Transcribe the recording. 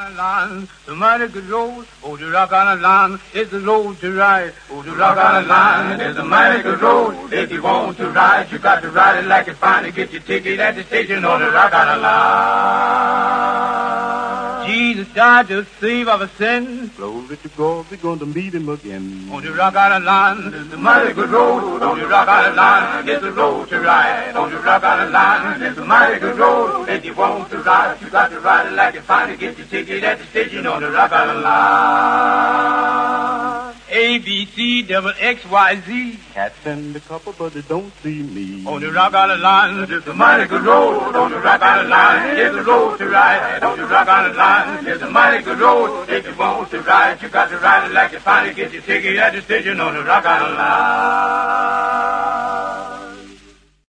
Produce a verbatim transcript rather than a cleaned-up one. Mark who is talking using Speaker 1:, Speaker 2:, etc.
Speaker 1: Island line, the mighty good road. Oh, the Rock Island line is the road to ride. Oh, the Rock Island line is the mighty good road. If you want to ride, you got to ride it like it's fine to get your ticket at the station on the Rock Island line. Jesus died to save our sins.
Speaker 2: Glory to God, we're going to meet him again.
Speaker 1: On the Rock Island line is the mighty good road. On the Rock Island line is the road to ride. On the Rock Island line is the mighty good road. If you want to ride, you got to ride it like it's fine to get your ticket at the station on the Rock Island line. A, B, C, double X, Y, Z.
Speaker 2: Cats and a couple, but they don't see me.
Speaker 1: On the Rock Island line is the mighty good road. On the Rock Island line is the road to ride. On the Rock Island line is the mighty good road. If you want to ride, you got to ride it like it's fine to get your ticket at the station on the Rock Island line.